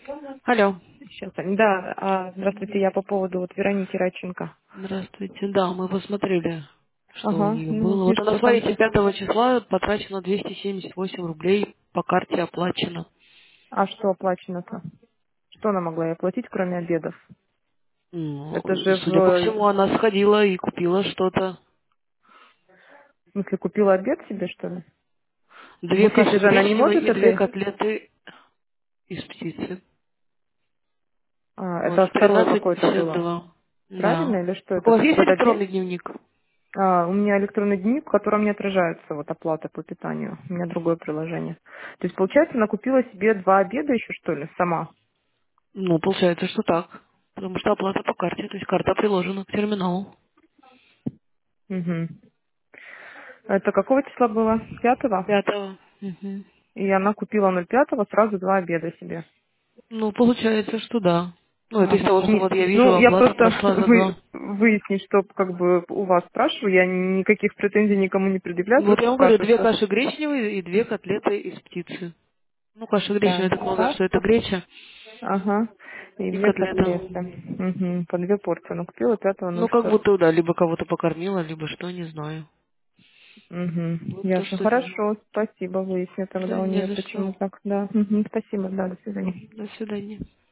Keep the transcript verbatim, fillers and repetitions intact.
Алло. Сейчас, да, а, здравствуйте, я по поводу вот Вероники Радченко. Здравствуйте. Да, мы посмотрели, что у Ага, нее ну было. и Вот она, что там? смотрите, пятого числа потрачено двести семьдесят восемь рублей, по карте оплачено. А что оплачено-то? Что она могла ей оплатить, кроме обедов? Ну, Это же в, судя по в всему, она сходила и купила что-то. смысле, купила обед себе, что ли? В Две буфете каши же она не гречневой может и две это... котлеты из птицы. А, Вот, это второе тринадцать какое-то пятьдесят было. два. Да. Правильно или что Так у это? вас В есть этот день? электронный дневник? А, у меня электронный дневник, в котором не отражается вот оплата по питанию. У меня другое приложение. То есть, получается, она купила себе два обеда еще, что ли, сама? Ну, получается, что так. Потому что оплата по карте, то есть карта приложена к терминалу. Угу. Это какого числа было? Пятого? Пятого. Мгм. И она купила ноль пятого сразу два обеда себе. Ну, получается, что да. Ну, это из Ага. того, что Не- вот я ну, вижу, я оплата просто прошла за вы, два. выяснить, что как бы у вас спрашиваю. Я никаких претензий никому не предъявляю, Вот просто я вам говорю, спрашиваю, две что... каши гречневые и две котлеты из птицы. Ну, каша гречневая, Так, я так полагаю, что это каша. греча Ага. И и две котлета. котлеты. Угу. По две порции. Она купила пятого Ну, ноль как второго. будто, да, либо кого-то покормила, либо что, не знаю. Угу. Вот то, Ясно. что вижу. Хорошо. Спасибо. Выясню Да, тогда у не нее, за что. почему так. Да. Мгм. Спасибо. Да, до свидания. До свидания.